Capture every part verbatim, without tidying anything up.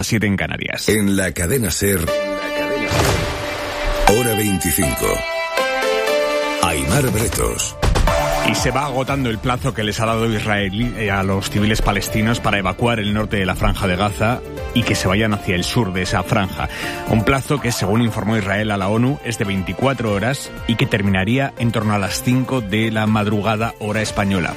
siete en Canarias. En la cadena SER, hora veinticinco. Aimar Bretos. Y se va agotando el plazo que les ha dado Israel a los civiles palestinos para evacuar el norte de la Franja de Gaza y que se vayan hacia el sur de esa franja. Un plazo que, según informó Israel a la ONU, es de veinticuatro horas y que terminaría en torno a las cinco de la madrugada, hora española.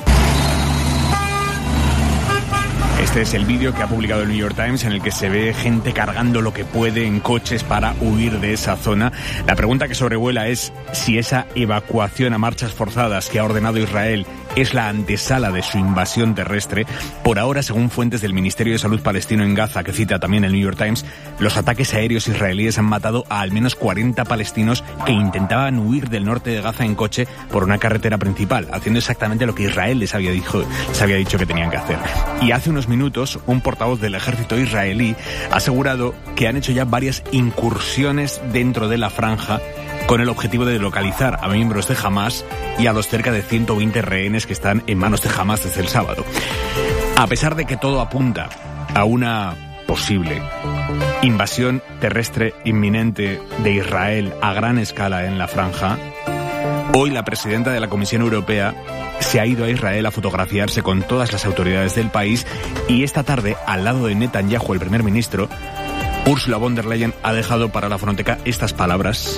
Este es el vídeo que ha publicado el New York Times, en el que se ve gente cargando lo que puede en coches para huir de esa zona. La pregunta que sobrevuela es si esa evacuación a marchas forzadas que ha ordenado Israel es la antesala de su invasión terrestre. Por ahora, según fuentes del Ministerio de Salud palestino en Gaza, que cita también el New York Times, los ataques aéreos israelíes han matado a al menos cuarenta palestinos que intentaban huir del norte de Gaza en coche por una carretera principal, haciendo exactamente lo que Israel les había dicho, les había dicho que tenían que hacer. Y hace unos minutos, un portavoz del ejército israelí ha asegurado que han hecho ya varias incursiones dentro de la franja con el objetivo de localizar a miembros de Hamás y a los cerca de ciento veinte rehenes que están en manos de Hamás desde el sábado. A pesar de que todo apunta a una posible invasión terrestre inminente de Israel a gran escala en la franja, hoy la presidenta de la Comisión Europea se ha ido a Israel a fotografiarse con todas las autoridades del país y esta tarde, al lado de Netanyahu, el primer ministro, Ursula von der Leyen ha dejado para la Fonoteca estas palabras.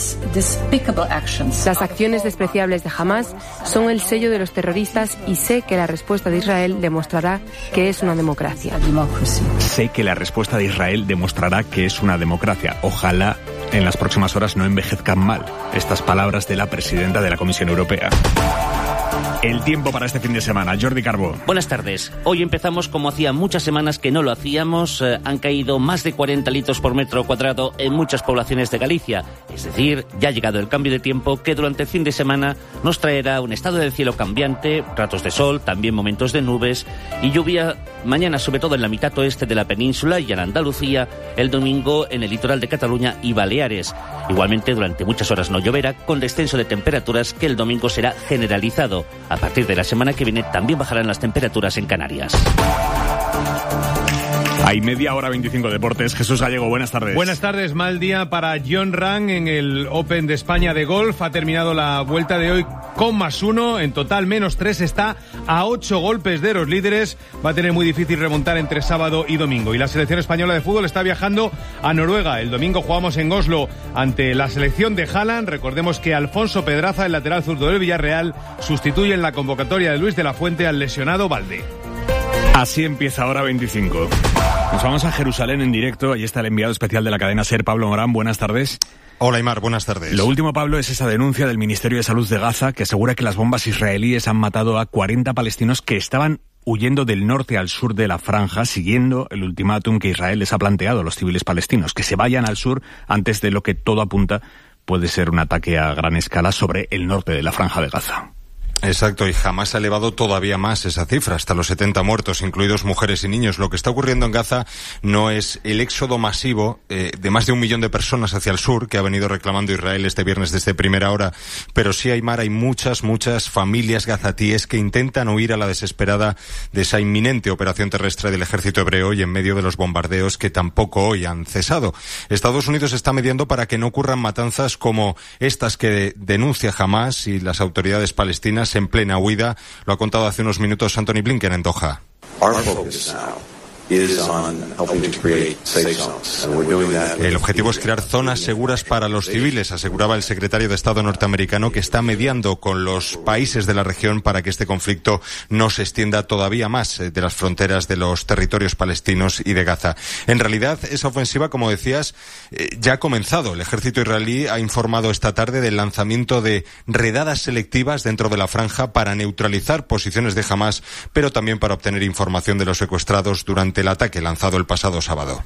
Las acciones despreciables de Hamás son el sello de los terroristas y sé que la respuesta de Israel demostrará que es una democracia. Sé que la respuesta de Israel demostrará que es una democracia. Ojalá en las próximas horas no envejezcan mal estas palabras de la presidenta de la Comisión Europea. El tiempo para este fin de semana. Jordi Carbó. Buenas tardes. Hoy empezamos como hacía muchas semanas que no lo hacíamos. Eh, han caído más de cuarenta litros por metro cuadrado en muchas poblaciones de Galicia. Es decir, ya ha llegado el cambio de tiempo que durante el fin de semana nos traerá un estado del cielo cambiante, ratos de sol, también momentos de nubes y lluvia mañana, sobre todo en la mitad oeste de la península y en Andalucía, el domingo en el litoral de Cataluña y Baleares. Igualmente, durante muchas horas no lloverá, con descenso de temperaturas que el domingo será generalizado. A partir de la semana que viene también bajarán las temperaturas en Canarias. Hay media hora veinticinco deportes. Jesús Gallego, buenas tardes. Buenas tardes. Mal día para Jon Rahm en el Open de España de golf. Ha terminado la vuelta de hoy con más uno. En total menos tres. Está a ocho golpes de los líderes. Va a tener muy difícil remontar entre sábado y domingo. Y la selección española de fútbol está viajando a Noruega. El domingo jugamos en Oslo ante la selección de Haaland. Recordemos que Alfonso Pedraza, el lateral zurdo del Villarreal, sustituye en la convocatoria de Luis de la Fuente al lesionado Baldé. Así empieza Hora veinticinco. Nos vamos a Jerusalén en directo. Allí está el enviado especial de la cadena SER, Pablo Morán. Buenas tardes. Hola, Aimar. Buenas tardes. Lo último, Pablo, es esa denuncia del Ministerio de Salud de Gaza que asegura que las bombas israelíes han matado a cuarenta palestinos que estaban huyendo del norte al sur de la franja, siguiendo el ultimátum que Israel les ha planteado a los civiles palestinos, que se vayan al sur antes de lo que todo apunta puede ser un ataque a gran escala sobre el norte de la franja de Gaza. Exacto, y jamás ha elevado todavía más esa cifra, hasta los setenta muertos, incluidos mujeres y niños. Lo que está ocurriendo en Gaza no es el éxodo masivo eh, de más de un millón de personas hacia el sur, que ha venido reclamando Israel este viernes desde primera hora, pero sí, Aimar, hay muchas, muchas familias gazatíes que intentan huir a la desesperada de esa inminente operación terrestre del ejército hebreo y en medio de los bombardeos que tampoco hoy han cesado. Estados Unidos está mediando para que no ocurran matanzas como estas que denuncia Hamás y las autoridades palestinas en plena huida. Lo ha contado hace unos minutos Anthony Blinken en Doha. El objetivo es crear zonas seguras para los civiles, aseguraba el secretario de Estado norteamericano, que está mediando con los países de la región para que este conflicto no se extienda todavía más de las fronteras de los territorios palestinos y de Gaza. En realidad, esa ofensiva, como decías, ya ha comenzado. El ejército israelí ha informado esta tarde del lanzamiento de redadas selectivas dentro de la franja para neutralizar posiciones de Hamás, pero también para obtener información de los secuestrados durante el ataque lanzado el pasado sábado.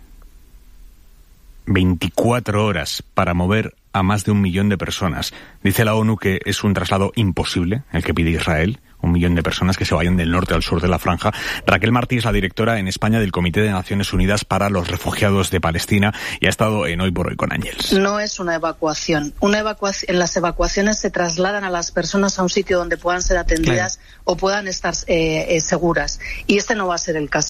veinticuatro horas para mover a más de un millón de personas. Dice la ONU que es un traslado imposible el que pide Israel. Un millón de personas que se vayan del norte al sur de la franja. Raquel Martí es la directora en España del Comité de Naciones Unidas para los Refugiados de Palestina y ha estado en Hoy por Hoy con Ángels. No es una evacuación. Una evacuación. En las evacuaciones se trasladan a las personas a un sitio donde puedan ser atendidas, claro, o puedan estar eh, eh, seguras. Y este no va a ser el caso.